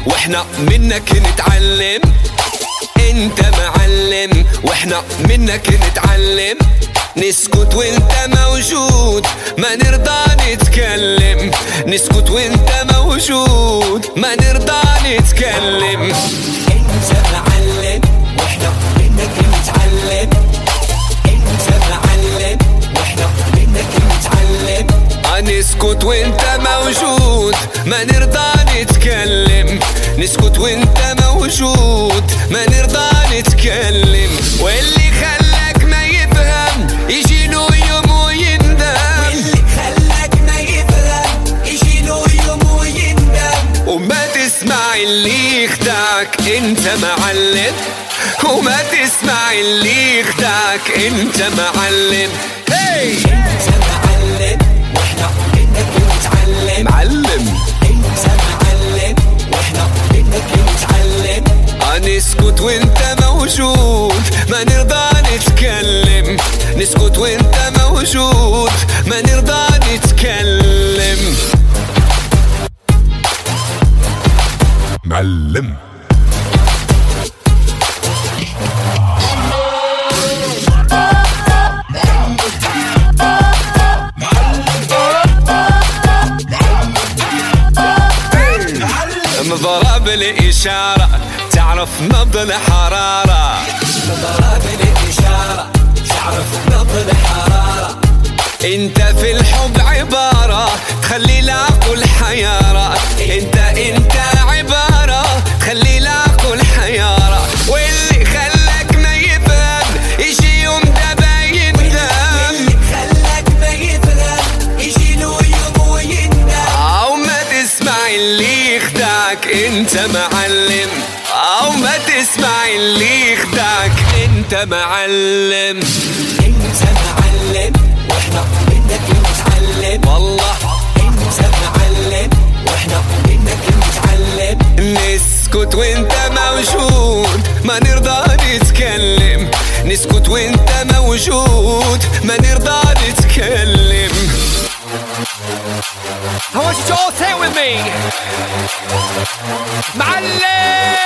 واحنا منك نتعلم. انت معلم واحنا منك نتعلم. نسكت وانت موجود ما نرضى نتكلم. نسكت وانت موجود ما نرضى نتكلم. انت معلم واحنا منك نتعلم. انت معلم واحنا منك نتعلم. نسكت وانت موجود ما نرضى نتكلم. نسكت وانت موجود ما نرضى نتكلم. واللي خلاك ما يفهم يجي له يوم ويندم. واللي خلاك ما يفهم يجي له يوم ويندم. وما تسمع اللي يخدعك انت معلم. وما تسمع اللي يخدعك انت معلم. هي انت معلم واحنا منك نتعلم. معلم انت معلم واحنا منك نتعلم. نسكت وانت موجود ما نرضى نتكلم. نسكت وانت موجود ما نرضى نتكلم. معلم مضرب الإشارة تعرف نبض الحرارة. مضرب الإشارة تعرف نبض الحرارة. انت في الحب عبارة تخلي العقل حيارة. انت عبارة تخلي العقل حيارة. واللي خلاك ما يفهم يجي يوم دابا يندم. واللي خلاك ما يفهم يجي له يوم ويندم. او ما تسمع اللي يخدعك انت معلم. او ما تسمع اللي يخدعك انت معلم. انت معلم واحنا منك نتعلم. والله انت معلم واحنا منك نتعلم. نسكت وانت موجود ما نرضى نتكلم. نسكت وانت موجود ما نرضى نتكلم. I want you to all say it with me. معلم.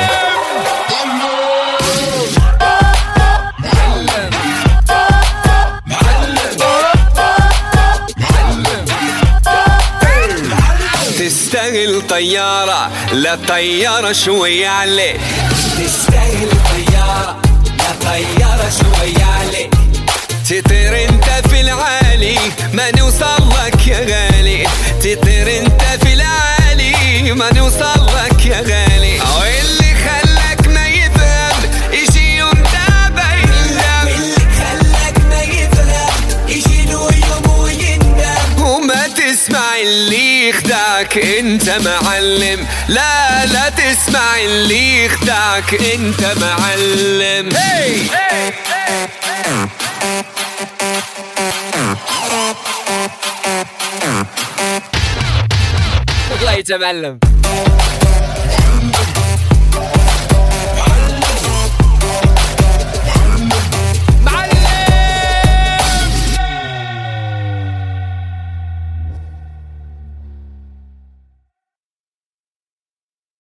تستاهل طيارة لا طيارة شوية عليك. تستاهل طيارة لا طيارة شوية عليك. تطير انت في العالي ما نوصل لك يا غالي. تطير انت في العالي ما نوصل لك يا غالي. واللي خلاك ما يفهم يجي يوم دابا يندم. واللي خلاك ما يفهم يجي له يوم ويندم. وما تسمع اللي يخدعك انت معلم. لا تسمع اللي يخدعك انت معلم. هي Later, معلم.